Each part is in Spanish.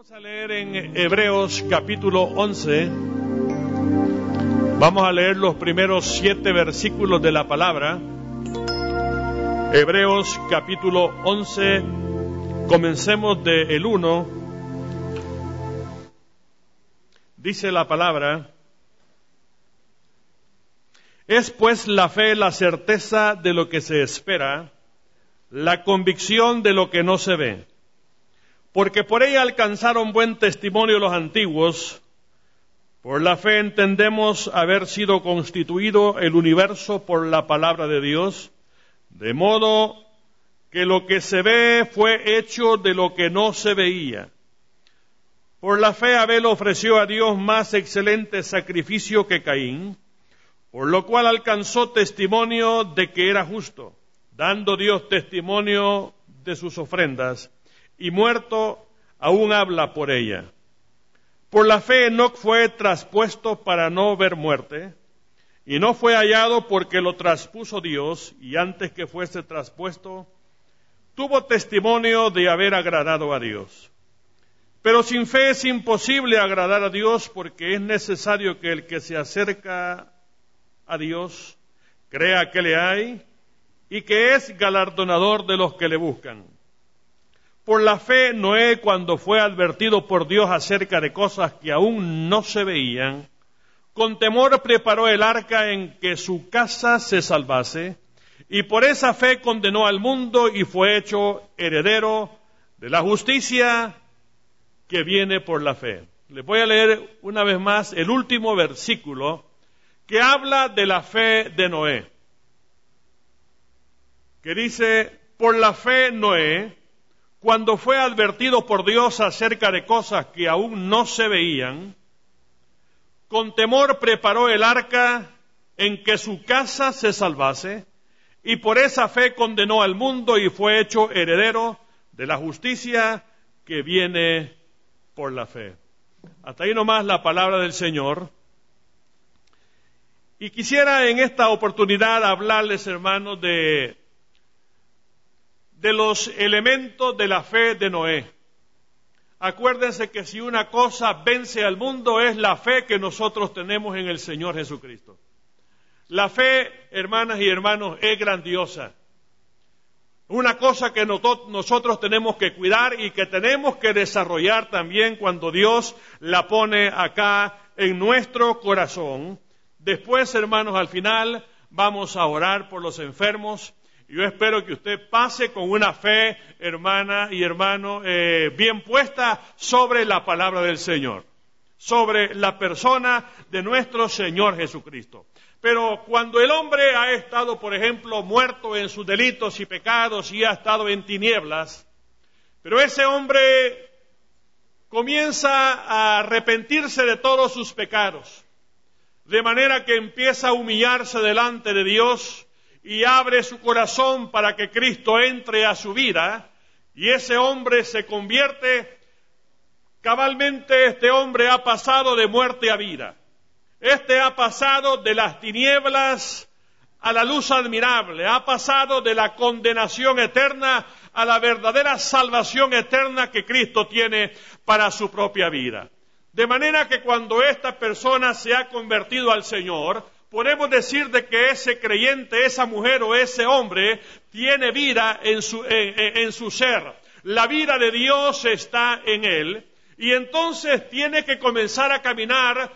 Vamos a leer en Hebreos capítulo 11. Vamos a leer los primeros 7 versículos de la palabra. Hebreos capítulo 11, comencemos del 1. Dice la palabra: es pues la fe la certeza de lo que se espera, la convicción de lo que no se ve. Porque por ella alcanzaron buen testimonio los antiguos. Por la fe entendemos haber sido constituido el universo por la palabra de Dios, de modo que lo que se ve fue hecho de lo que no se veía. Por la fe Abel ofreció a Dios más excelente sacrificio que Caín, por lo cual alcanzó testimonio de que era justo, dando Dios testimonio de sus ofrendas, y muerto aún habla por ella. Por la fe Enoc fue traspuesto para no ver muerte, y no fue hallado porque lo traspuso Dios, y antes que fuese traspuesto, tuvo testimonio de haber agradado a Dios. Pero sin fe es imposible agradar a Dios, porque es necesario que el que se acerca a Dios crea que le hay, y que es galardonador de los que le buscan. Por la fe, Noé, cuando fue advertido por Dios acerca de cosas que aún no se veían, con temor preparó el arca en que su casa se salvase, y por esa fe condenó al mundo y fue hecho heredero de la justicia que viene por la fe. Les voy a leer una vez más el último versículo que habla de la fe de Noé, que dice: por la fe Noé, cuando fue advertido por Dios acerca de cosas que aún no se veían, con temor preparó el arca en que su casa se salvase, y por esa fe condenó al mundo y fue hecho heredero de la justicia que viene por la fe. Hasta ahí nomás la palabra del Señor. Y quisiera en esta oportunidad hablarles, hermanos, de los elementos de la fe de Noé. Acuérdense que si una cosa vence al mundo es la fe que nosotros tenemos en el Señor Jesucristo. La fe, hermanas y hermanos, es grandiosa. Una cosa que nosotros tenemos que cuidar y que tenemos que desarrollar también cuando Dios la pone acá en nuestro corazón. Después, hermanos, al final vamos a orar por los enfermos. Yo espero que usted pase con una fe, hermana y hermano, bien puesta sobre la palabra del Señor, sobre la persona de nuestro Señor Jesucristo. Pero cuando el hombre ha estado, por ejemplo, muerto en sus delitos y pecados y ha estado en tinieblas, pero ese hombre comienza a arrepentirse de todos sus pecados, de manera que empieza a humillarse delante de Dios y abre su corazón para que Cristo entre a su vida, y ese hombre se convierte. Cabalmente este hombre ha pasado de muerte a vida. Este ha pasado de las tinieblas a la luz admirable, ha pasado de la condenación eterna a la verdadera salvación eterna que Cristo tiene para su propia vida. De manera que cuando esta persona se ha convertido al Señor, podemos decir de que ese creyente, esa mujer o ese hombre tiene vida en su ser. La vida de Dios está en él, y entonces tiene que comenzar a caminar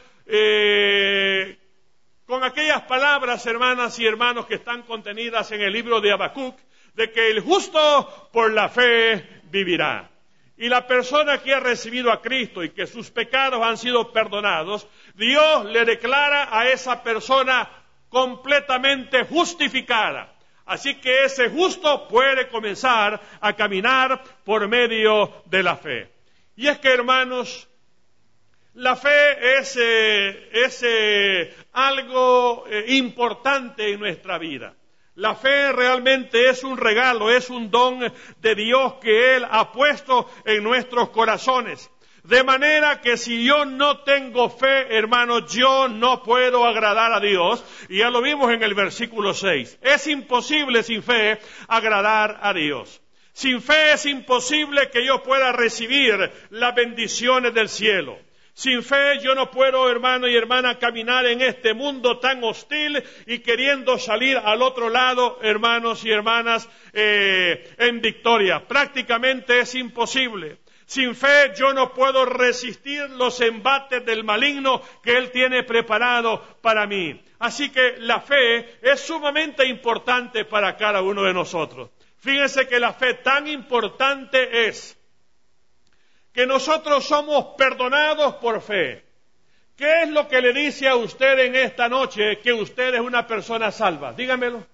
con aquellas palabras, hermanas y hermanos, que están contenidas en el libro de Habacuc, de que el justo por la fe vivirá. Y la persona que ha recibido a Cristo y que sus pecados han sido perdonados, Dios le declara a esa persona completamente justificada. Así que ese justo puede comenzar a caminar por medio de la fe. Y es que, hermanos, la fe es algo importante en nuestra vida. La fe realmente es un regalo, es un don de Dios que Él ha puesto en nuestros corazones. De manera que si yo no tengo fe, hermanos, yo no puedo agradar a Dios. Y ya lo vimos en el versículo 6. Es imposible sin fe agradar a Dios. Sin fe es imposible que yo pueda recibir las bendiciones del cielo. Sin fe yo no puedo, hermano y hermana, caminar en este mundo tan hostil y queriendo salir al otro lado, hermanos y hermanas, en victoria. Prácticamente es imposible. Sin fe yo no puedo resistir los embates del maligno que Él tiene preparado para mí. Así que la fe es sumamente importante para cada uno de nosotros. Fíjense que la fe tan importante es que nosotros somos perdonados por fe. ¿Qué es lo que le dice a usted en esta noche que usted es una persona salva? Dígamelo.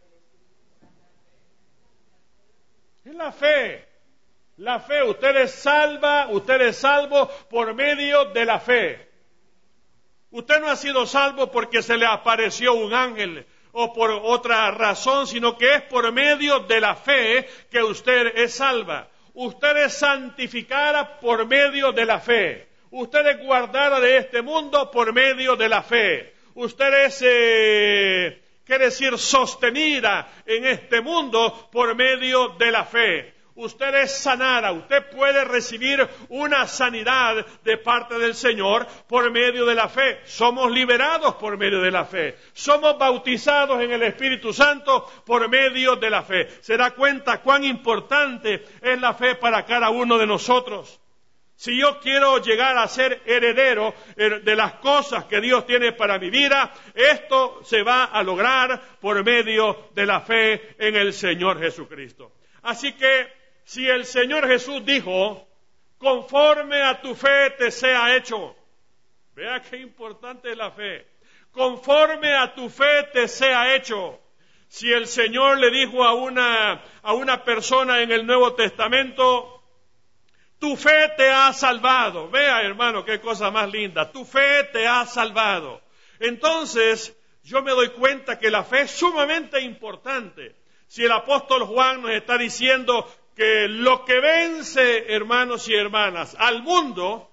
Es la fe. La fe, usted es salvo por medio de la fe. Usted no ha sido salvo porque se le apareció un ángel o por otra razón, sino que es por medio de la fe que usted es salva. Usted es santificada por medio de la fe. Usted es guardada de este mundo por medio de la fe. Usted es, quiere decir, sostenida en este mundo por medio de la fe. Usted es sanada, usted puede recibir una sanidad de parte del Señor por medio de la fe. Somos liberados por medio de la fe. Somos bautizados en el Espíritu Santo por medio de la fe. ¿Se da cuenta cuán importante es la fe para cada uno de nosotros? Si yo quiero llegar a ser heredero de las cosas que Dios tiene para mi vida, esto se va a lograr por medio de la fe en el Señor Jesucristo. Así que, si el Señor Jesús dijo, conforme a tu fe te sea hecho. Vea qué importante es la fe. Conforme a tu fe te sea hecho. Si el Señor le dijo a una persona en el Nuevo Testamento, tu fe te ha salvado. Vea, hermano, qué cosa más linda. Tu fe te ha salvado. Entonces, yo me doy cuenta que la fe es sumamente importante. Si el apóstol Juan nos está diciendo que lo que vence, hermanos y hermanas, al mundo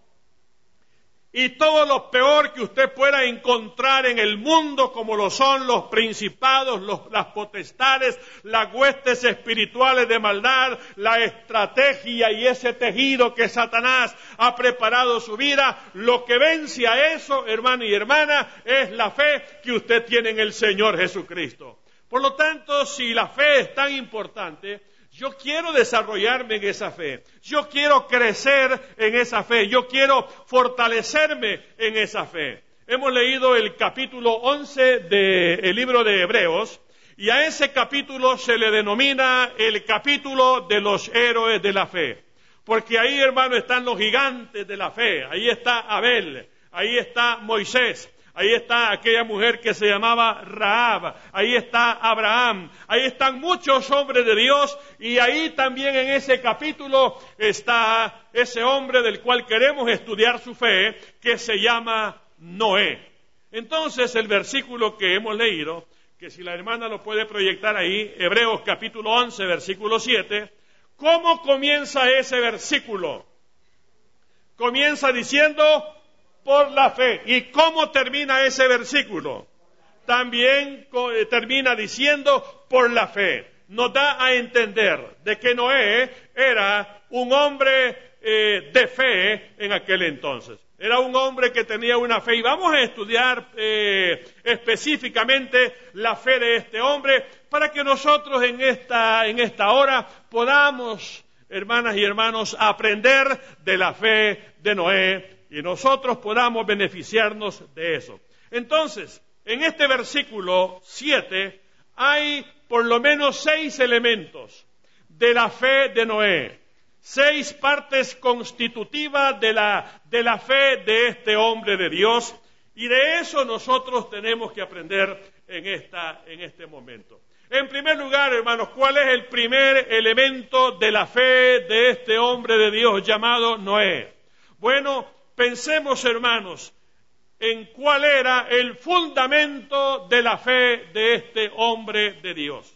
y todo lo peor que usted pueda encontrar en el mundo, como lo son los principados, las potestades, las huestes espirituales de maldad, la estrategia y ese tejido que Satanás ha preparado su vida, lo que vence a eso, hermano y hermana, es la fe que usted tiene en el Señor Jesucristo. Por lo tanto, si la fe es tan importante, yo quiero desarrollarme en esa fe, yo quiero crecer en esa fe, yo quiero fortalecerme en esa fe. Hemos leído el capítulo 11 del libro de Hebreos, y a ese capítulo se le denomina el capítulo de los héroes de la fe. Porque ahí, hermano, están los gigantes de la fe, ahí está Abel, ahí está Moisés. Ahí está aquella mujer que se llamaba Rahab, ahí está Abraham, ahí están muchos hombres de Dios, y ahí también en ese capítulo está ese hombre del cual queremos estudiar su fe, que se llama Noé. Entonces el versículo que hemos leído, que si la hermana lo puede proyectar ahí, Hebreos capítulo 11, versículo 7, ¿cómo comienza ese versículo? Comienza diciendo, por la fe. ¿Y cómo termina ese versículo? También termina diciendo, por la fe. Nos da a entender de que Noé era un hombre de fe en aquel entonces. Era un hombre que tenía una fe. Y vamos a estudiar específicamente la fe de este hombre para que nosotros en esta hora podamos, hermanas y hermanos, aprender de la fe de Noé y nosotros podamos beneficiarnos de eso. Entonces, en este versículo 7 hay por lo menos 6 elementos de la fe de Noé, 6 partes constitutivas de la fe de este hombre de Dios, y de eso nosotros tenemos que aprender en este momento. En primer lugar, hermanos, ¿cuál es el primer elemento de la fe de este hombre de Dios llamado Noé? Bueno, pensemos, hermanos, en cuál era el fundamento de la fe de este hombre de Dios.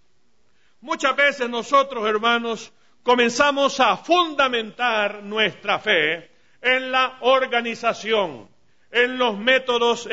Muchas veces nosotros, hermanos, comenzamos a fundamentar nuestra fe en la organización, en los métodos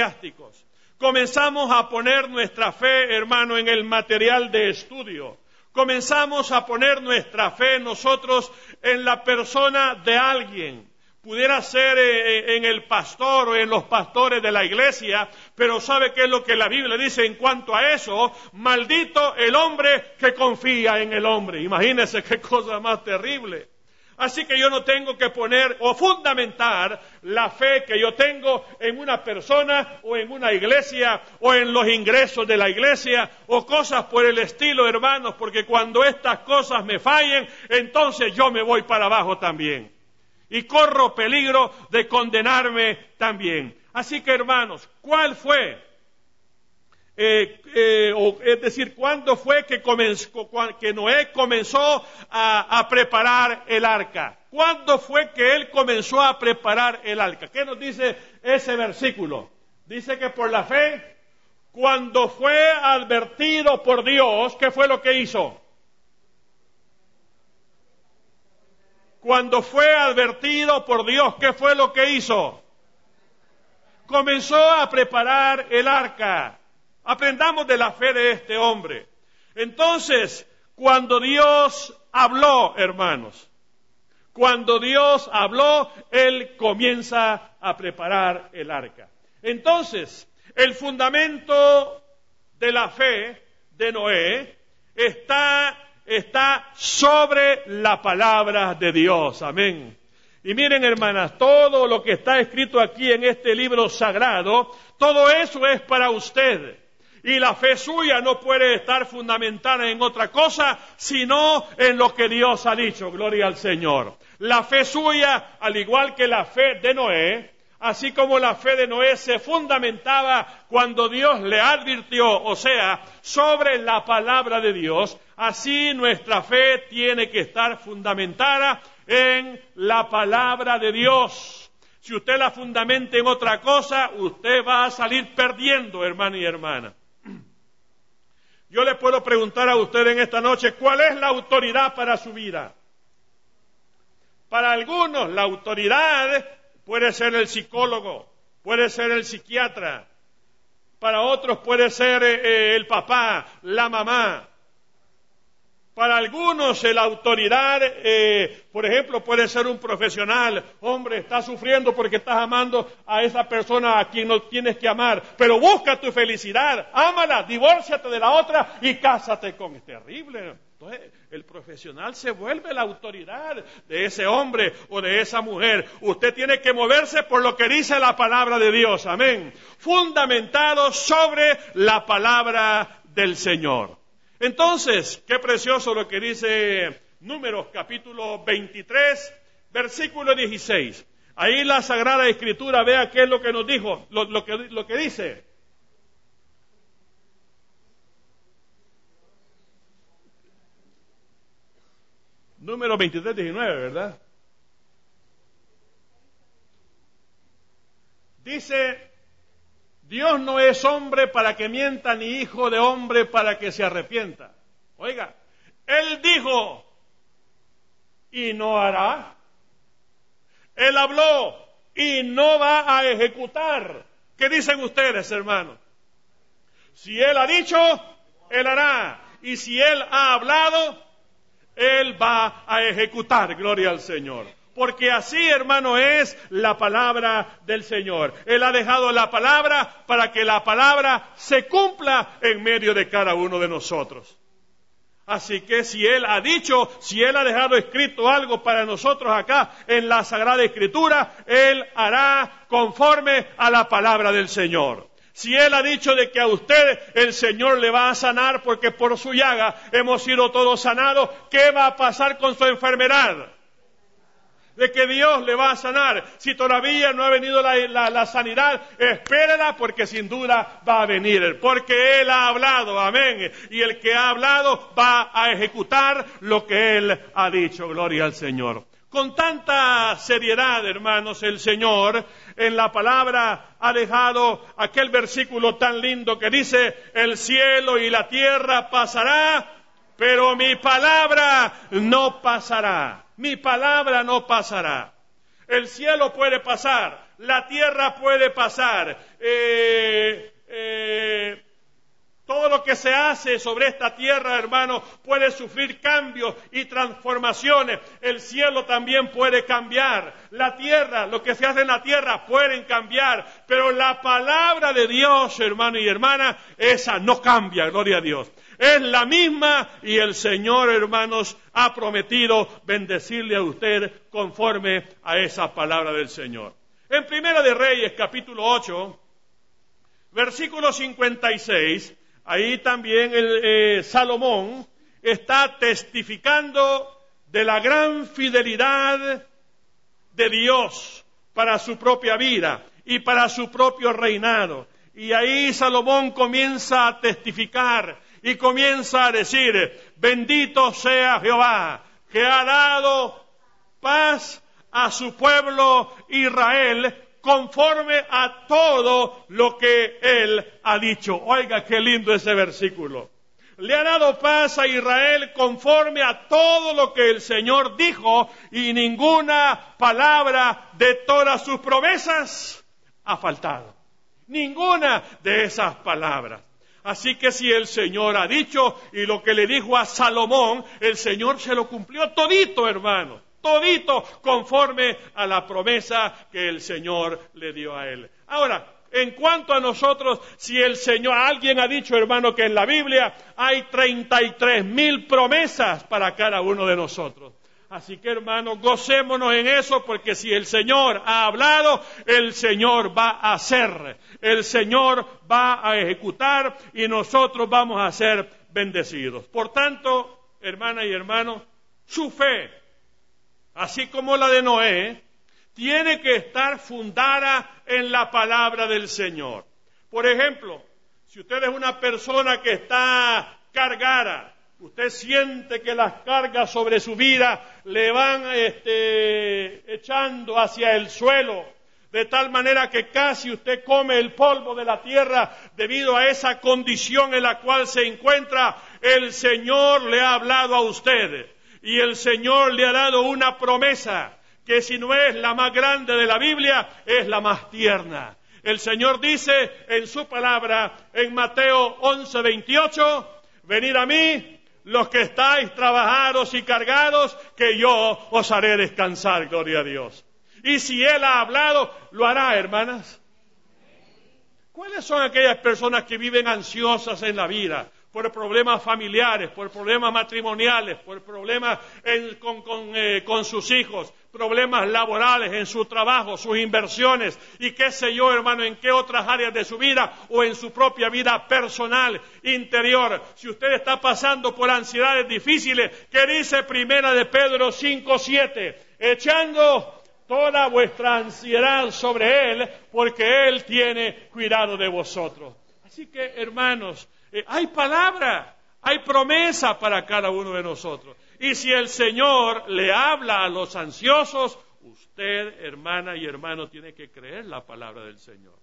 eclesiásticos. Comenzamos a poner nuestra fe, hermano, en el material de estudio. comenzamos a poner nuestra fe nosotros en la persona de alguien. Pudiera ser en el pastor o en los pastores de la iglesia, pero ¿sabe qué es lo que la Biblia dice en cuanto a eso? Maldito el hombre que confía en el hombre. Imagínense qué cosa más terrible. Así que yo no tengo que poner o fundamentar la fe que yo tengo en una persona o en una iglesia o en los ingresos de la iglesia o cosas por el estilo, hermanos, porque cuando estas cosas me fallen, entonces yo me voy para abajo también. Y corro peligro de condenarme también. Así que, hermanos, ¿cuál fue? ¿Cuándo fue que Noé comenzó a preparar el arca? ¿Cuándo fue que él comenzó a preparar el arca? ¿Qué nos dice ese versículo? Dice que por la fe, cuando fue advertido por Dios, ¿qué fue lo que hizo? Cuando fue advertido por Dios, ¿qué fue lo que hizo? Comenzó a preparar el arca. Aprendamos de la fe de este hombre. Entonces, cuando Dios habló, hermanos, cuando Dios habló, Él comienza a preparar el arca. Entonces, el fundamento de la fe de Noé está sobre la palabra de Dios. Amén. Y miren, hermanas, todo lo que está escrito aquí en este libro sagrado, todo eso es para usted. Y la fe suya no puede estar fundamentada en otra cosa, sino en lo que Dios ha dicho. Gloria al Señor. La fe suya, al igual que la fe de Noé, así como la fe de Noé se fundamentaba cuando Dios le advirtió, o sea, sobre la palabra de Dios, así nuestra fe tiene que estar fundamentada en la palabra de Dios. Si usted la fundamenta en otra cosa, usted va a salir perdiendo, hermano y hermana. Yo le puedo preguntar a usted en esta noche, ¿cuál es la autoridad para su vida? Para algunos, la autoridad puede ser el psicólogo, puede ser el psiquiatra. Para otros puede ser el papá, la mamá. Para algunos la autoridad, por ejemplo, puede ser un profesional. Hombre, estás sufriendo porque estás amando a esa persona a quien no tienes que amar. Pero busca tu felicidad, ámala, divórciate de la otra y cásate con. Es terrible. Entonces, el profesional se vuelve la autoridad de ese hombre o de esa mujer. Usted tiene que moverse por lo que dice la palabra de Dios. Amén. Fundamentado sobre la palabra del Señor. Entonces, qué precioso lo que dice Números capítulo 23, versículo 16. Ahí la Sagrada Escritura, vea qué es lo que nos dijo, lo que dice. Números 23, 19, ¿verdad? Dice: Dios no es hombre para que mienta, ni hijo de hombre para que se arrepienta. Oiga, Él dijo y no hará. Él habló y no va a ejecutar. ¿Qué dicen ustedes, hermanos? Si Él ha dicho, Él hará. Y si Él ha hablado, Él va a ejecutar. Gloria al Señor. Porque así, hermano, es la palabra del Señor. Él ha dejado la palabra para que la palabra se cumpla en medio de cada uno de nosotros. Así que si Él ha dicho, si Él ha dejado escrito algo para nosotros acá en la Sagrada Escritura, Él hará conforme a la palabra del Señor. Si Él ha dicho de que a usted el Señor le va a sanar porque por su llaga hemos sido todos sanados, ¿qué va a pasar con su enfermedad? De que Dios le va a sanar. Si todavía no ha venido la sanidad, espérela porque sin duda va a venir. Porque Él ha hablado, amén. Y el que ha hablado va a ejecutar lo que Él ha dicho. Gloria al Señor. Con tanta seriedad, hermanos, el Señor en la palabra ha dejado aquel versículo tan lindo que dice: el cielo y la tierra pasará, pero mi palabra no pasará. Mi palabra no pasará. El cielo puede pasar, la tierra puede pasar, Todo lo que se hace sobre esta tierra, hermano, puede sufrir cambios y transformaciones. El cielo también puede cambiar. La tierra, lo que se hace en la tierra pueden cambiar. Pero la palabra de Dios, hermano y hermana, esa no cambia, gloria a Dios. Es la misma y el Señor, hermanos, ha prometido bendecirle a usted conforme a esa palabra del Señor. En Primera de Reyes, capítulo 8, versículo 56, ahí también Salomón está testificando de la gran fidelidad de Dios para su propia vida y para su propio reinado. Y ahí Salomón comienza a testificar y comienza a decir, bendito sea Jehová, que ha dado paz a su pueblo Israel, conforme a todo lo que Él ha dicho. Oiga, qué lindo ese versículo. Le ha dado paz a Israel conforme a todo lo que el Señor dijo, y ninguna palabra de todas sus promesas ha faltado. Ninguna de esas palabras. Así que si el Señor ha dicho, y lo que le dijo a Salomón, el Señor se lo cumplió todito, hermano. Todito conforme a la promesa que el Señor le dio a él. Ahora, en cuanto a nosotros, si el Señor, alguien ha dicho, hermano, que en la Biblia hay 33,000 promesas para cada uno de nosotros. Así que, hermano, gocémonos en eso, porque si el Señor ha hablado, el Señor va a hacer. El Señor va a ejecutar y nosotros vamos a ser bendecidos. Por tanto, hermana y hermano, su fe, así como la de Noé, tiene que estar fundada en la palabra del Señor. Por ejemplo, si usted es una persona que está cargada, usted siente que las cargas sobre su vida le van echando hacia el suelo, de tal manera que casi usted come el polvo de la tierra debido a esa condición en la cual se encuentra, el Señor le ha hablado a usted. Y el Señor le ha dado una promesa, que si no es la más grande de la Biblia, es la más tierna. El Señor dice en su palabra, en Mateo 11:28, venid a mí, los que estáis trabajados y cargados, que yo os haré descansar, gloria a Dios. Y si Él ha hablado, lo hará, hermanas. ¿Cuáles son aquellas personas que viven ansiosas en la vida? Por problemas familiares, por problemas matrimoniales, por problemas con sus hijos, problemas laborales en su trabajo, sus inversiones y qué sé yo, hermano, en qué otras áreas de su vida o en su propia vida personal, interior. Si usted está pasando por ansiedades difíciles, ¿qué dice Primera de Pedro 5:7? Echando toda vuestra ansiedad sobre Él, porque Él tiene cuidado de vosotros. Así que, hermanos, hay palabra, hay promesa para cada uno de nosotros. Y si el Señor le habla a los ansiosos, usted, hermana y hermano, tiene que creer la palabra del Señor.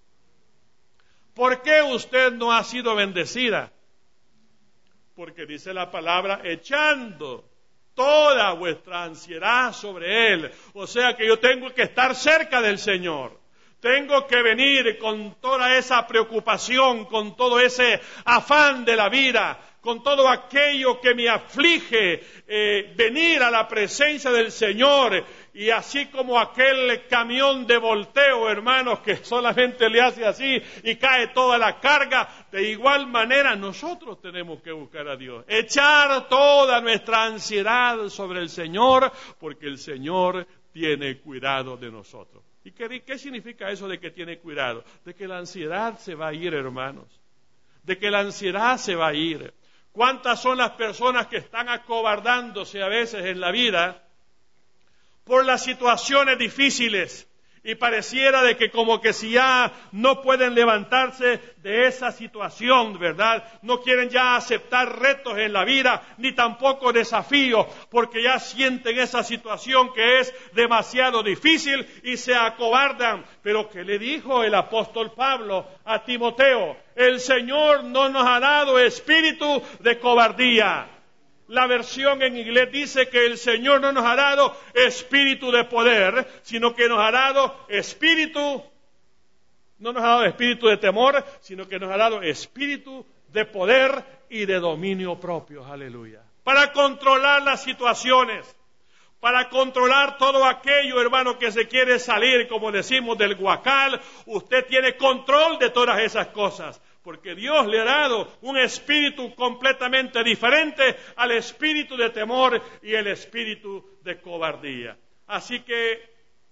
¿Por qué usted no ha sido bendecida? Porque dice la palabra, echando toda vuestra ansiedad sobre Él. O sea que yo tengo que estar cerca del Señor. Tengo que venir con toda esa preocupación, con todo ese afán de la vida, con todo aquello que me aflige, venir a la presencia del Señor. Y así como aquel camión de volteo, hermanos, que solamente le hace así y cae toda la carga, de igual manera nosotros tenemos que buscar a Dios. Echar toda nuestra ansiedad sobre el Señor, porque el Señor tiene cuidado de nosotros. ¿Y qué significa eso de que tiene cuidado? De que la ansiedad se va a ir, hermanos. De que la ansiedad se va a ir. ¿Cuántas son las personas que están acobardándose a veces en la vida por las situaciones difíciles? Y pareciera de que como que si ya no pueden levantarse de esa situación, ¿verdad? No quieren ya aceptar retos en la vida, ni tampoco desafíos, porque ya sienten esa situación que es demasiado difícil y se acobardan. Pero ¿qué le dijo el apóstol Pablo a Timoteo? El Señor no nos ha dado espíritu de cobardía. La versión en inglés dice que el Señor no nos ha dado espíritu de poder, sino que nos ha dado espíritu, no nos ha dado espíritu de temor, sino que nos ha dado espíritu de poder y de dominio propio, aleluya. Para controlar las situaciones, para controlar todo aquello, hermano, que se quiere salir, como decimos, del guacal, usted tiene control de todas esas cosas, porque Dios le ha dado un espíritu completamente diferente al espíritu de temor y el espíritu de cobardía. Así que,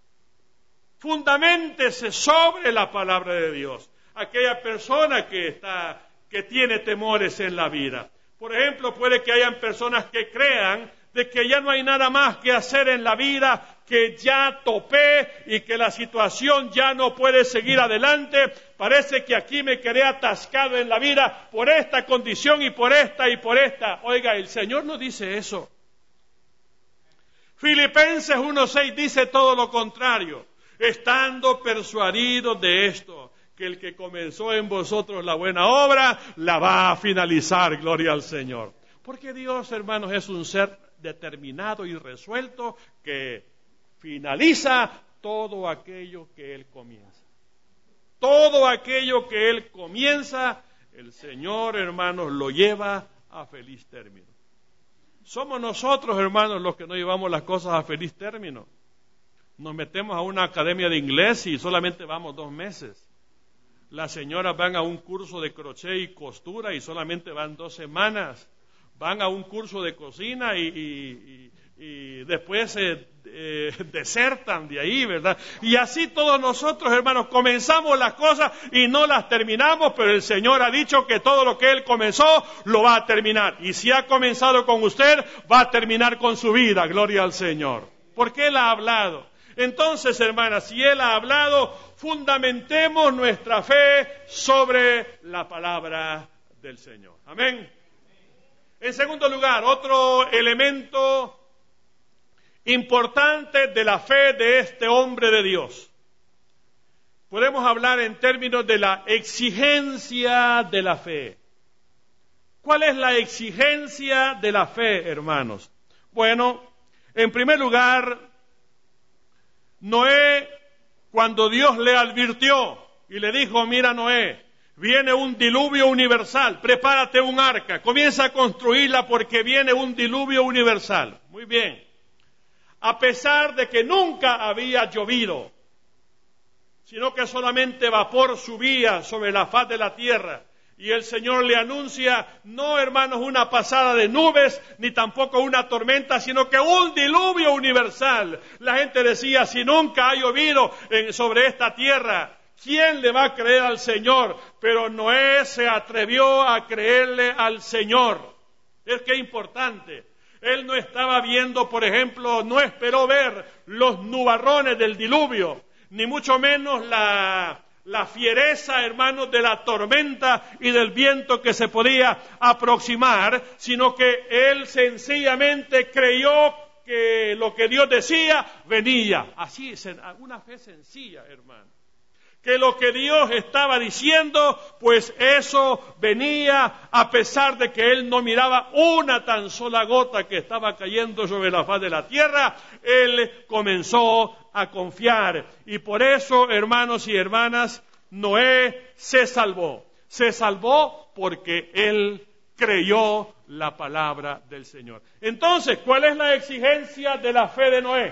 fundaméntese sobre la palabra de Dios. Aquella persona que tiene temores en la vida. Por ejemplo, puede que hayan personas que crean de que ya no hay nada más que hacer en la vida, que ya topé y que la situación ya no puede seguir adelante. Parece que aquí me quedé atascado en la vida por esta condición y por esta y por esta. Oiga, el Señor no dice eso. Filipenses 1:6 dice todo lo contrario. Estando persuadidos de esto, que el que comenzó en vosotros la buena obra, la va a finalizar, gloria al Señor. Porque Dios, hermanos, es un ser determinado y resuelto que finaliza todo aquello que Él comienza. Todo aquello que Él comienza, el Señor, hermanos, lo lleva a feliz término. Somos nosotros, hermanos, los que no llevamos las cosas a feliz término. Nos metemos a una academia de inglés y solamente vamos 2 meses. Las señoras van a un curso de crochet y costura y solamente van 2 semanas. Van a un curso de cocina y después desertan de ahí, ¿verdad? Y así todos nosotros, hermanos, comenzamos las cosas y no las terminamos, pero el Señor ha dicho que todo lo que Él comenzó, lo va a terminar. Y si ha comenzado con usted, va a terminar con su vida, gloria al Señor. Porque Él ha hablado. Entonces, hermanas, si Él ha hablado, fundamentemos nuestra fe sobre la palabra del Señor. Amén. En segundo lugar, otro elemento importante de la fe de este hombre de Dios. Podemos hablar en términos de la exigencia de la fe. ¿Cuál es la exigencia de la fe, hermanos? Bueno, en primer lugar, Noé, cuando Dios le advirtió y le dijo, mira Noé, viene un diluvio universal, prepárate un arca, comienza a construirla porque viene un diluvio universal. Muy bien. A pesar de que nunca había llovido, sino que solamente vapor subía sobre la faz de la tierra, y el Señor le anuncia, no hermanos una pasada de nubes, ni tampoco una tormenta, sino que un diluvio universal. La gente decía, si nunca ha llovido sobre esta tierra, ¿quién le va a creer al Señor? Pero Noé se atrevió a creerle al Señor. Es que importante. Él no estaba viendo, por ejemplo, no esperó ver los nubarrones del diluvio, ni mucho menos la fiereza, hermanos, de la tormenta y del viento que se podía aproximar, sino que él sencillamente creyó que lo que Dios decía venía. Así es, una fe sencilla, hermano. Que lo que Dios estaba diciendo, pues eso venía a pesar de que él no miraba una tan sola gota que estaba cayendo sobre la faz de la tierra, él comenzó a confiar. Y por eso, hermanos y hermanas, Noé se salvó. Se salvó porque él creyó la palabra del Señor. Entonces, ¿cuál es la exigencia de la fe de Noé?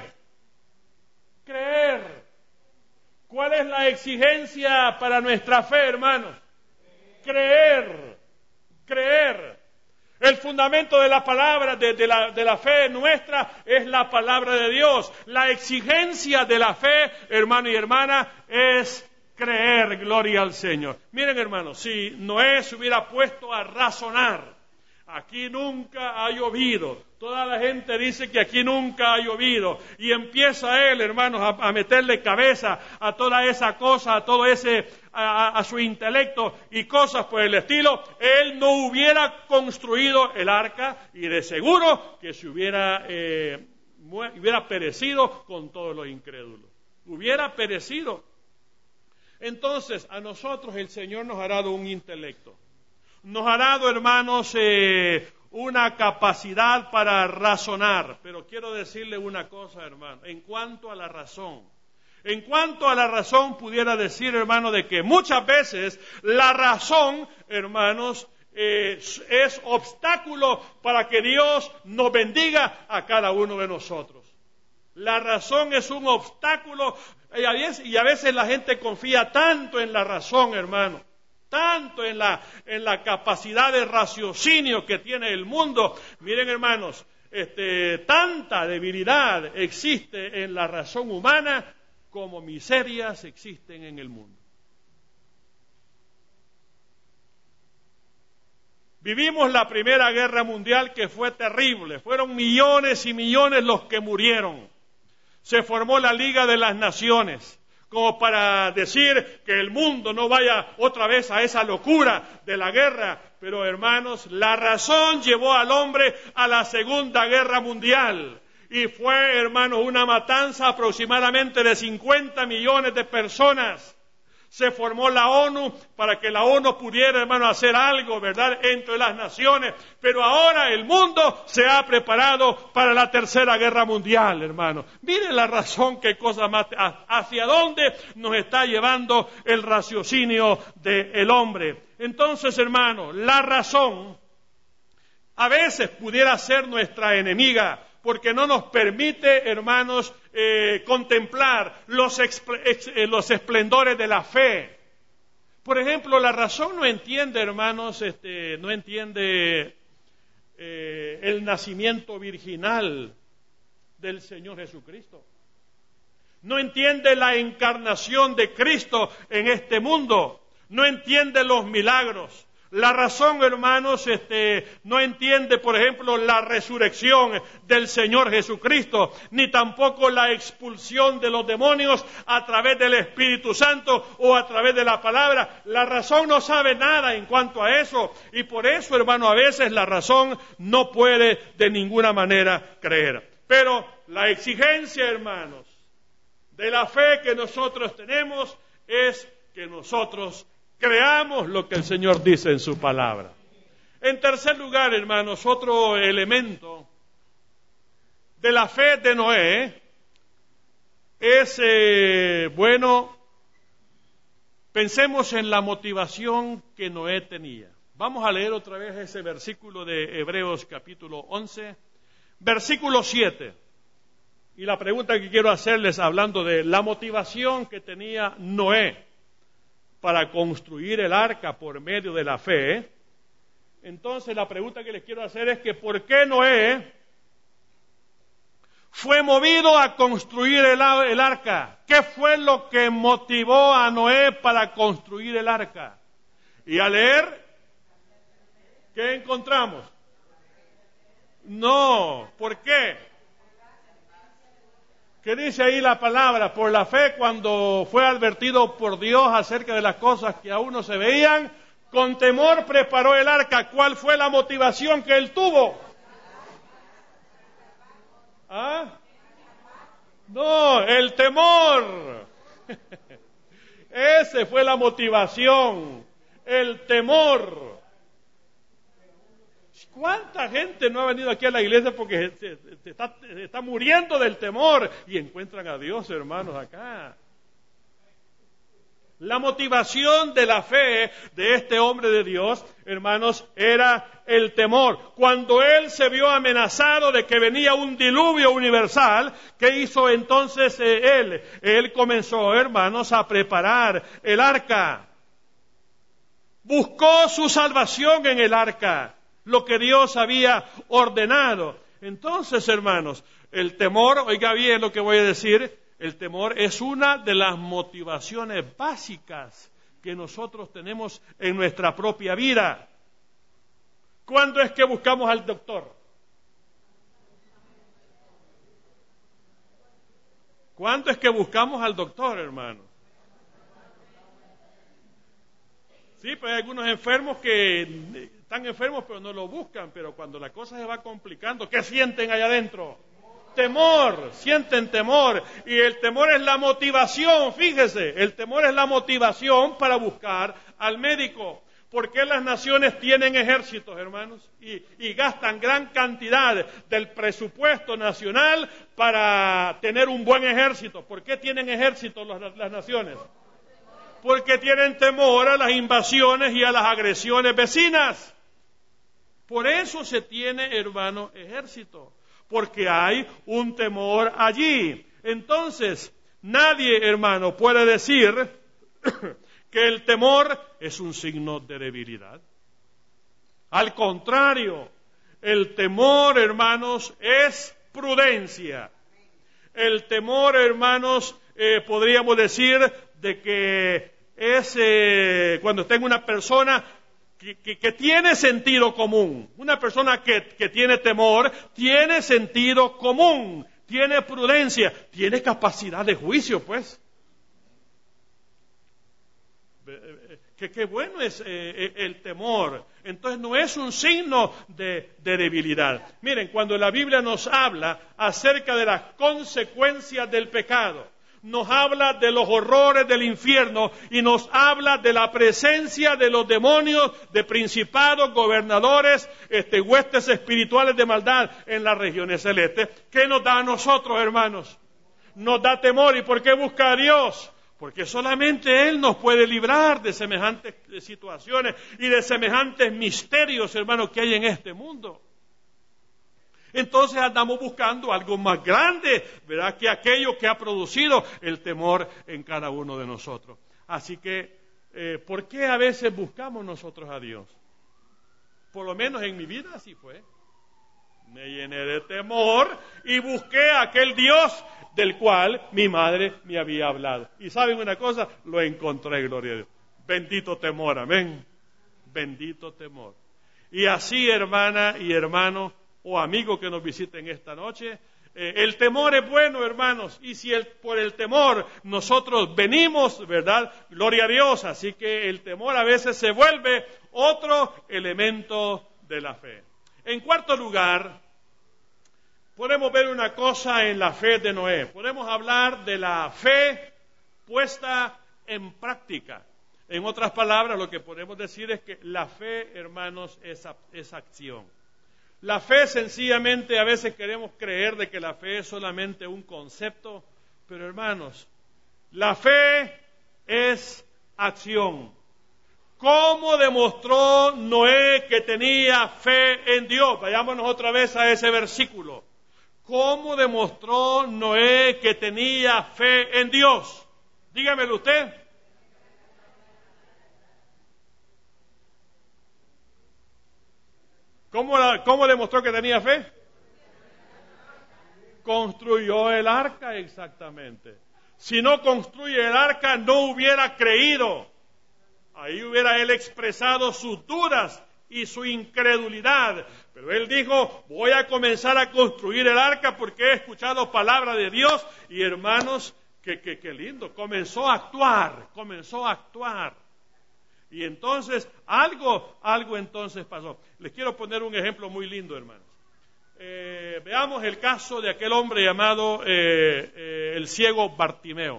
Creer. ¿Cuál es la exigencia para nuestra fe, hermanos? Creer. Creer. El fundamento de la palabra, de la fe nuestra, es la palabra de Dios. La exigencia de la fe, hermano y hermana, es creer, gloria al Señor. Miren, hermanos, si Noé se hubiera puesto a razonar, aquí nunca ha llovido, toda la gente dice que aquí nunca ha llovido, y empieza él, hermanos, a meterle cabeza a toda esa cosa, a todo ese, a su intelecto y cosas por el estilo, él no hubiera construido el arca, y de seguro que se hubiera perecido con todos los incrédulos. Hubiera perecido. Entonces, a nosotros el Señor nos ha dado un intelecto. Nos ha dado, hermanos, una capacidad para razonar. Pero quiero decirle una cosa, hermano, en cuanto a la razón. En cuanto a la razón, pudiera decir, hermano, de que muchas veces la razón, hermanos, es obstáculo para que Dios nos bendiga a cada uno de nosotros. La razón es un obstáculo y a veces la gente confía tanto en la razón, hermano, tanto en la capacidad de raciocinio que tiene el mundo. Miren, hermanos, tanta debilidad existe en la razón humana como miserias existen en el mundo. Vivimos la Primera Guerra Mundial, que fue terrible. Fueron millones y millones los que murieron. Se formó la Liga de las Naciones, como para decir que el mundo no vaya otra vez a esa locura de la guerra. Pero, hermanos, la razón llevó al hombre a la Segunda Guerra Mundial. Y fue, hermanos, una matanza aproximadamente de 50 millones de personas. Se formó la ONU para que la ONU pudiera, hermano, hacer algo, ¿verdad?, entre las naciones. Pero ahora el mundo se ha preparado para la Tercera Guerra Mundial, hermano. Miren la razón, qué cosa más, hacia dónde nos está llevando el raciocinio del hombre. Entonces, hermano, la razón a veces pudiera ser nuestra enemiga, porque no nos permite, hermanos, contemplar los esplendores de la fe. Por ejemplo, la razón no entiende, hermanos, no entiende el nacimiento virginal del Señor Jesucristo. No entiende la encarnación de Cristo en este mundo. No entiende los milagros. La razón, hermanos, no entiende, por ejemplo, la resurrección del Señor Jesucristo, ni tampoco la expulsión de los demonios a través del Espíritu Santo o a través de la palabra. La razón no sabe nada en cuanto a eso, y por eso, hermano, a veces la razón no puede de ninguna manera creer. Pero la exigencia, hermanos, de la fe que nosotros tenemos es que nosotros creamos lo que el Señor dice en su palabra. En tercer lugar, hermanos, otro elemento de la fe de Noé es, pensemos en la motivación que Noé tenía. Vamos a leer otra vez ese versículo de Hebreos capítulo 11, versículo 7. Y la pregunta que quiero hacerles, hablando de la motivación que tenía Noé para construir el arca por medio de la fe. Entonces la pregunta que les quiero hacer es que ¿por qué Noé fue movido a construir el arca? ¿Qué fue lo que motivó a Noé para construir el arca? Y al leer, ¿qué encontramos? No, ¿por qué? ¿Qué dice ahí la palabra? Por la fe, cuando fue advertido por Dios acerca de las cosas que aún no se veían, con temor preparó el arca. ¿Cuál fue la motivación que él tuvo? ¿Ah? No, el temor. Esa fue la motivación, el temor. ¿Cuánta gente no ha venido aquí a la iglesia porque se está muriendo del temor y encuentran a Dios, hermanos, acá? La motivación de la fe de este hombre de Dios, hermanos, era el temor. Cuando él se vio amenazado de que venía un diluvio universal, ¿qué hizo entonces él? Él comenzó, hermanos, a preparar el arca. Buscó su salvación en el arca, lo que Dios había ordenado. Entonces, hermanos, el temor, oiga bien lo que voy a decir, el temor es una de las motivaciones básicas que nosotros tenemos en nuestra propia vida. ¿Cuándo es que buscamos al doctor? ¿Cuándo es que buscamos al doctor, hermano? Sí, pues hay algunos enfermos que están enfermos pero no lo buscan, pero cuando la cosa se va complicando, ¿qué sienten allá adentro? Temor, sienten temor, y el temor es la motivación, fíjese, el temor es la motivación para buscar al médico. ¿Por qué las naciones tienen ejércitos, hermanos? Y gastan gran cantidad del presupuesto nacional para tener un buen ejército. ¿Por qué tienen ejércitos las naciones? Porque tienen temor a las invasiones y a las agresiones vecinas. Por eso se tiene, hermano, ejército, porque hay un temor allí. Entonces, nadie, hermano, puede decir que el temor es un signo de debilidad. Al contrario, el temor, hermanos, es prudencia. El temor, hermanos, podríamos decir de que es cuando tengo una persona que tiene sentido común. Una persona que tiene temor, tiene sentido común, tiene prudencia, tiene capacidad de juicio, pues. Qué bueno es el temor. Entonces no es un signo de debilidad. Miren, cuando la Biblia nos habla acerca de las consecuencias del pecado, nos habla de los horrores del infierno y nos habla de la presencia de los demonios, de principados, gobernadores, huestes espirituales de maldad en las regiones celestes. ¿Qué nos da a nosotros, hermanos? Nos da temor. ¿Y por qué busca a Dios? Porque solamente Él nos puede librar de semejantes situaciones y de semejantes misterios, hermanos, que hay en este mundo. Entonces andamos buscando algo más grande, ¿verdad?, que aquello que ha producido el temor en cada uno de nosotros. Así que, ¿por qué a veces buscamos nosotros a Dios? Por lo menos en mi vida así fue. Me llené de temor y busqué a aquel Dios del cual mi madre me había hablado. Y ¿saben una cosa? Lo encontré, gloria a Dios. Bendito temor, amén. Bendito temor. Y así, hermana y hermano, o amigo que nos visiten esta noche, el temor es bueno, hermanos, y si por el temor nosotros venimos, ¿verdad? Gloria a Dios. Así que el temor a veces se vuelve otro elemento de la fe. En cuarto lugar, podemos ver una cosa en la fe de Noé. Podemos hablar de la fe puesta en práctica. En otras palabras, lo que podemos decir es que la fe, hermanos, es acción. La fe sencillamente a veces queremos creer de que la fe es solamente un concepto, pero hermanos, la fe es acción. ¿Cómo demostró Noé que tenía fe en Dios? Vayámonos otra vez a ese versículo. ¿Cómo demostró Noé que tenía fe en Dios? Dígamelo usted. ¿Cómo demostró que tenía fe? Construyó el arca, exactamente. Si no construye el arca, no hubiera creído. Ahí hubiera él expresado sus dudas y su incredulidad. Pero él dijo, voy a comenzar a construir el arca porque he escuchado palabra de Dios. Y hermanos, qué lindo, comenzó a actuar. Y entonces, algo entonces pasó. Les quiero poner un ejemplo muy lindo, hermanos. Veamos el caso de aquel hombre llamado el ciego Bartimeo.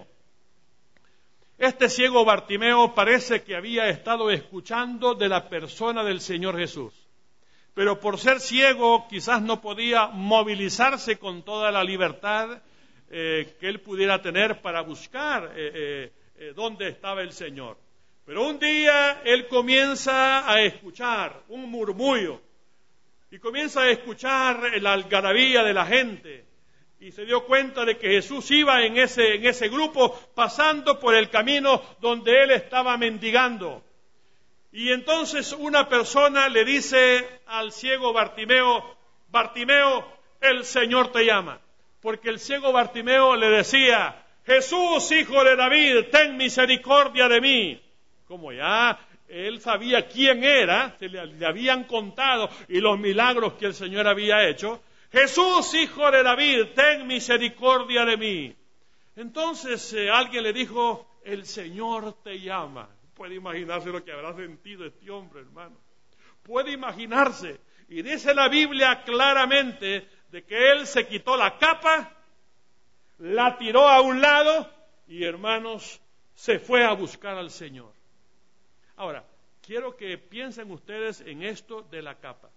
Este ciego Bartimeo parece que había estado escuchando de la persona del Señor Jesús, pero por ser ciego quizás no podía movilizarse con toda la libertad que él pudiera tener para buscar dónde estaba el Señor. Pero un día él comienza a escuchar un murmullo y comienza a escuchar la algarabía de la gente. Y se dio cuenta de que Jesús iba en ese grupo pasando por el camino donde él estaba mendigando. Y entonces una persona le dice al ciego Bartimeo, Bartimeo, el Señor te llama. Porque el ciego Bartimeo le decía, Jesús, hijo de David, ten misericordia de mí. Como ya él sabía quién era, le habían contado y los milagros que el Señor había hecho. Jesús, hijo de David, ten misericordia de mí. Entonces alguien le dijo, el Señor te llama. Puede imaginarse lo que habrá sentido este hombre, hermano. Puede imaginarse. Y dice la Biblia claramente de que él se quitó la capa, la tiró a un lado y, hermanos, se fue a buscar al Señor. Ahora, quiero que piensen ustedes en esto de la capa.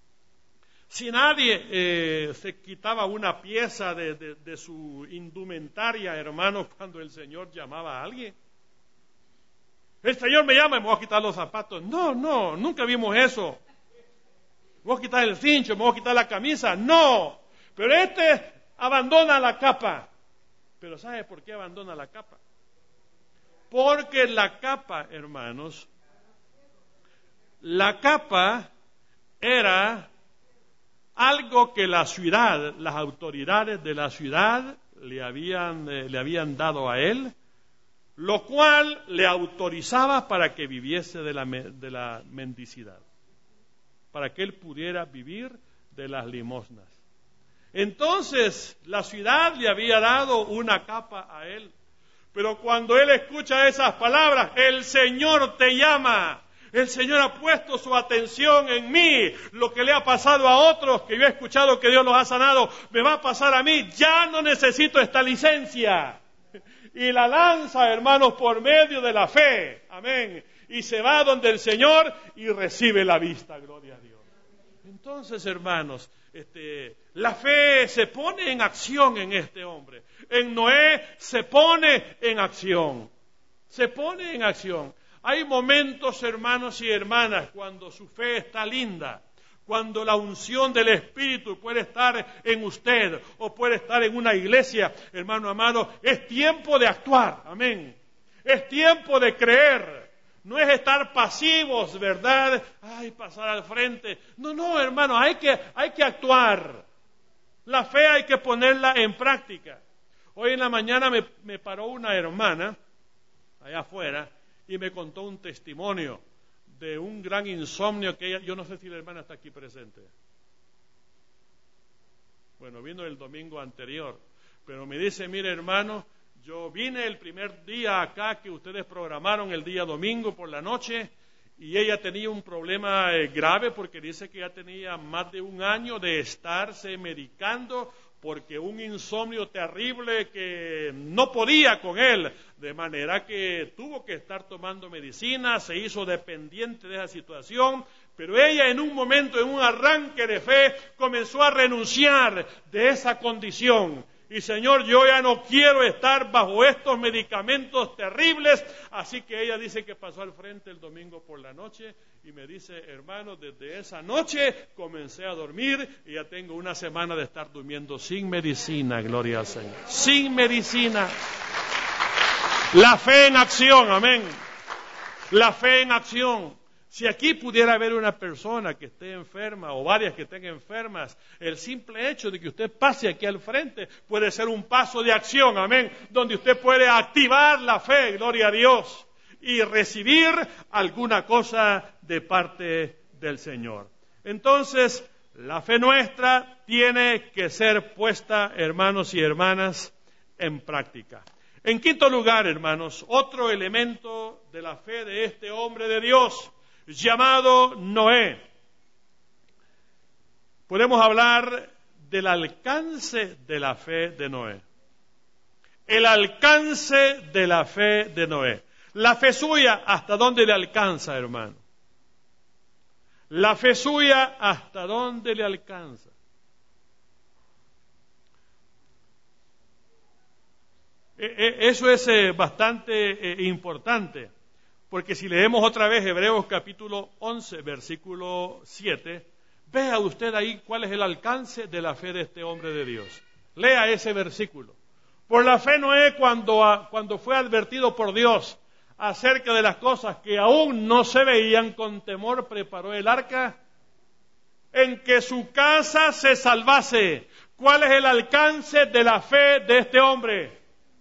Si nadie se quitaba una pieza de su indumentaria, hermano, cuando el Señor llamaba a alguien. El Señor me llama y me voy a quitar los zapatos. No, nunca vimos eso. voy a quitar el cincho, me voy a quitar la camisa. No, pero este abandona la capa. Pero ¿sabe por qué abandona la capa? Porque la capa, hermanos, la capa era algo que la ciudad, las autoridades de la ciudad le habían dado a él, lo cual le autorizaba para que viviese de la mendicidad, para que él pudiera vivir de las limosnas. Entonces, la ciudad le había dado una capa a él, pero cuando él escucha esas palabras, el Señor te llama. El Señor ha puesto su atención en mí. Lo que le ha pasado a otros, que yo he escuchado que Dios los ha sanado, me va a pasar a mí. Ya no necesito esta licencia. Y la lanza, hermanos, por medio de la fe. Amén. Y se va donde el Señor y recibe la vista. Gloria a Dios. Entonces, hermanos, la fe se pone en acción en este hombre. En Noé se pone en acción. Se pone en acción. Hay momentos, hermanos y hermanas, cuando su fe está linda, cuando la unción del Espíritu puede estar en usted o puede estar en una iglesia, hermano amado, es tiempo de actuar, amén. Es tiempo de creer, no es estar pasivos, ¿verdad? Ay, pasar al frente. No, hermano, hay que actuar. La fe hay que ponerla en práctica. Hoy en la mañana me paró una hermana allá afuera y me contó un testimonio de un gran insomnio que ella, yo no sé si la hermana está aquí presente. Bueno, vino el domingo anterior, pero me dice, mire hermano, yo vine el primer día acá que ustedes programaron el día domingo por la noche y ella tenía un problema grave porque dice que ya tenía más de un año de estarse medicando porque un insomnio terrible que no podía con él, de manera que tuvo que estar tomando medicina, se hizo dependiente de esa situación, pero ella en un momento, en un arranque de fe, comenzó a renunciar de esa condición. Y Señor, yo ya no quiero estar bajo estos medicamentos terribles, así que ella dice que pasó al frente el domingo por la noche y me dice, hermano, desde esa noche comencé a dormir y ya tengo una semana de estar durmiendo sin medicina, gloria al Señor. Sin medicina. La fe en acción, amén. La fe en acción. Si aquí pudiera haber una persona que esté enferma o varias que estén enfermas, el simple hecho de que usted pase aquí al frente puede ser un paso de acción, amén, donde usted puede activar la fe, gloria a Dios, y recibir alguna cosa de parte del Señor. Entonces, la fe nuestra tiene que ser puesta, hermanos y hermanas, en práctica. En quinto lugar, hermanos, otro elemento de la fe de este hombre de Dios, llamado Noé. Podemos hablar del alcance de la fe de Noé. El alcance de la fe de Noé. La fe suya, ¿hasta dónde le alcanza, hermano? La fe suya, ¿hasta dónde le alcanza? Eso es bastante importante. Porque si leemos otra vez Hebreos capítulo 11, versículo 7, vea usted ahí cuál es el alcance de la fe de este hombre de Dios. Lea ese versículo. Por la fe Noé, cuando fue advertido por Dios acerca de las cosas que aún no se veían, con temor preparó el arca en que su casa se salvase. ¿Cuál es el alcance de la fe de este hombre?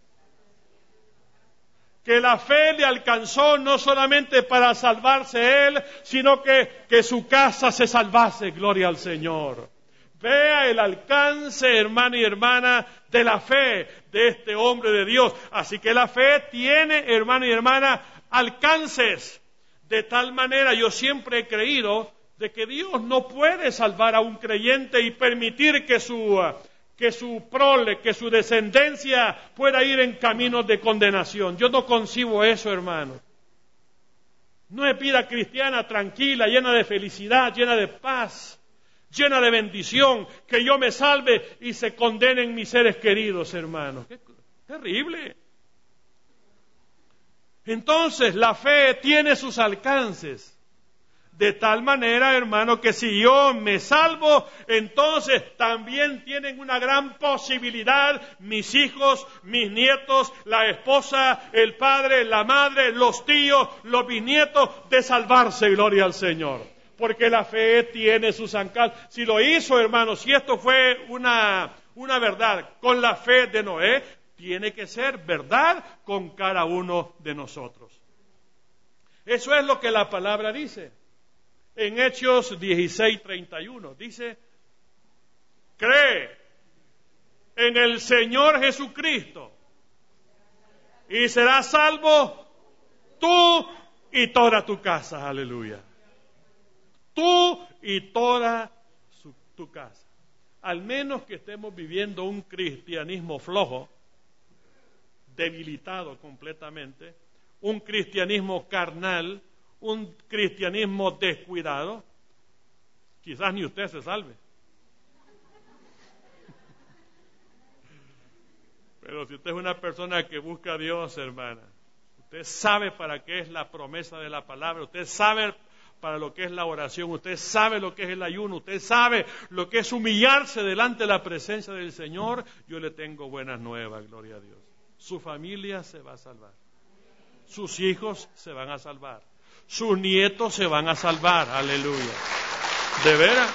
Que la fe le alcanzó no solamente para salvarse él, sino que su casa se salvase, gloria al Señor. Vea el alcance, hermano y hermana, de la fe de este hombre de Dios. Así que la fe tiene, hermano y hermana, alcances. De tal manera, yo siempre he creído de que Dios no puede salvar a un creyente y permitir que su prole, que su descendencia pueda ir en caminos de condenación. Yo no concibo eso, hermano. No es vida cristiana tranquila, llena de felicidad, llena de paz, llena de bendición, que yo me salve y se condenen mis seres queridos, hermanos. ¡Qué terrible! Entonces, la fe tiene sus alcances. De tal manera, hermano, que si yo me salvo, entonces también tienen una gran posibilidad mis hijos, mis nietos, la esposa, el padre, la madre, los tíos, los bisnietos, de salvarse, gloria al Señor. Porque la fe tiene sus zancas. Si lo hizo, hermano, si esto fue una verdad con la fe de Noé, tiene que ser verdad con cada uno de nosotros. Eso es lo que la palabra dice. En Hechos 16:31 dice: cree en el Señor Jesucristo y serás salvo tú y toda tu casa. Aleluya. Tú y toda tu casa. Al menos que estemos viviendo un cristianismo flojo, debilitado completamente, un cristianismo carnal, un cristianismo descuidado, quizás ni usted se salve. Pero si usted es una persona que busca a Dios, hermana, usted sabe para qué es la promesa de la palabra, usted sabe para lo que es la oración, usted sabe lo que es el ayuno, usted sabe lo que es humillarse delante de la presencia del Señor, yo le tengo buenas nuevas, gloria a Dios. Su familia se va a salvar, sus hijos se van a salvar, sus nietos se van a salvar, aleluya. ¿De veras?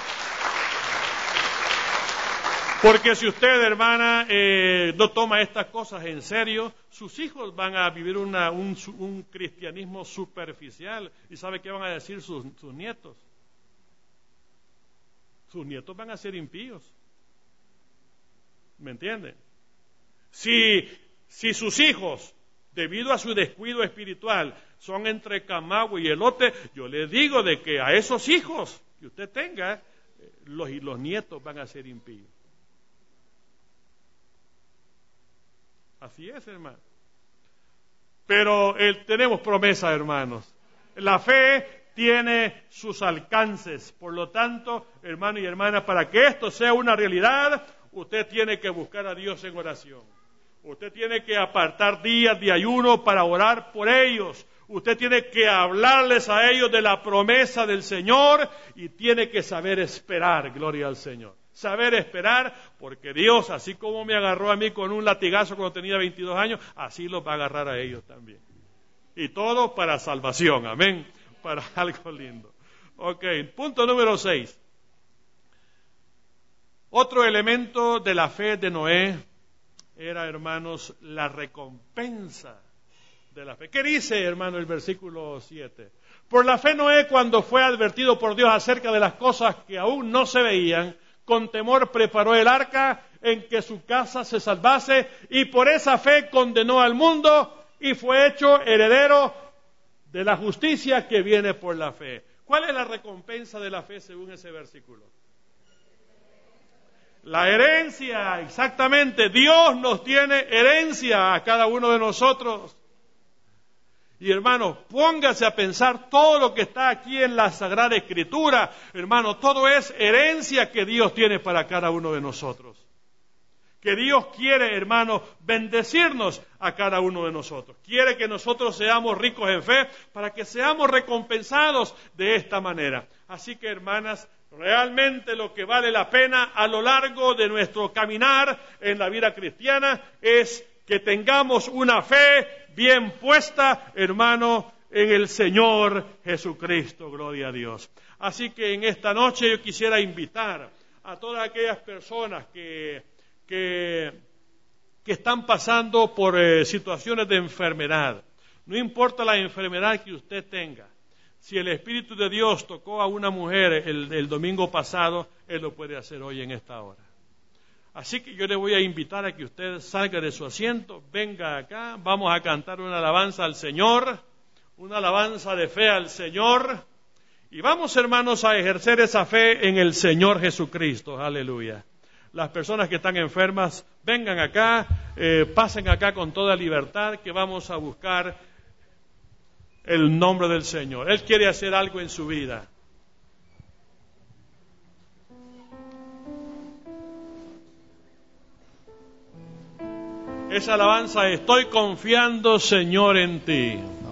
Porque si usted, hermana, no toma estas cosas en serio, sus hijos van a vivir un cristianismo superficial. ¿Y sabe qué van a decir sus nietos? Sus nietos van a ser impíos. ¿Me entienden? Si sus hijos, debido a su descuido espiritual, son entre camagüey y elote, yo le digo de que a esos hijos que usted tenga, los nietos van a ser impíos. Así es, hermano. Pero tenemos promesa, hermanos. La fe tiene sus alcances. Por lo tanto, hermano y hermana, para que esto sea una realidad, usted tiene que buscar a Dios en oración. Usted tiene que apartar días de ayuno para orar por ellos. Usted tiene que hablarles a ellos de la promesa del Señor y tiene que saber esperar, gloria al Señor. Saber esperar, porque Dios, así como me agarró a mí con un latigazo cuando tenía 22 años, así los va a agarrar a ellos también. Y todo para salvación, amén, para algo lindo. Ok, punto número 6. Otro elemento de la fe de Noé era, hermanos, la recompensa de la fe. ¿Qué dice, hermano, el versículo 7? Por la fe Noé, cuando fue advertido por Dios acerca de las cosas que aún no se veían, con temor preparó el arca en que su casa se salvase, y por esa fe condenó al mundo y fue hecho heredero de la justicia que viene por la fe. ¿Cuál es la recompensa de la fe según ese versículo? La herencia, exactamente. Dios nos tiene herencia a cada uno de nosotros. Y hermano, póngase a pensar todo lo que está aquí en la Sagrada Escritura. Hermano, todo es herencia que Dios tiene para cada uno de nosotros. Que Dios quiere, hermano, bendecirnos a cada uno de nosotros. Quiere que nosotros seamos ricos en fe para que seamos recompensados de esta manera. Así que, hermanas, realmente lo que vale la pena a lo largo de nuestro caminar en la vida cristiana es que tengamos una fe bien puesta, hermano, en el Señor Jesucristo, gloria a Dios. Así que en esta noche yo quisiera invitar a todas aquellas personas que están pasando por situaciones de enfermedad. No importa la enfermedad que usted tenga. Si el Espíritu de Dios tocó a una mujer el domingo pasado, Él lo puede hacer hoy en esta hora. Así que yo le voy a invitar a que usted salga de su asiento, venga acá, vamos a cantar una alabanza al Señor, una alabanza de fe al Señor, y vamos, hermanos, a ejercer esa fe en el Señor Jesucristo, aleluya. Las personas que están enfermas, vengan acá, pasen acá con toda libertad, que vamos a buscar el nombre del Señor. Él quiere hacer algo en su vida. Esa alabanza, estoy confiando, Señor, en ti.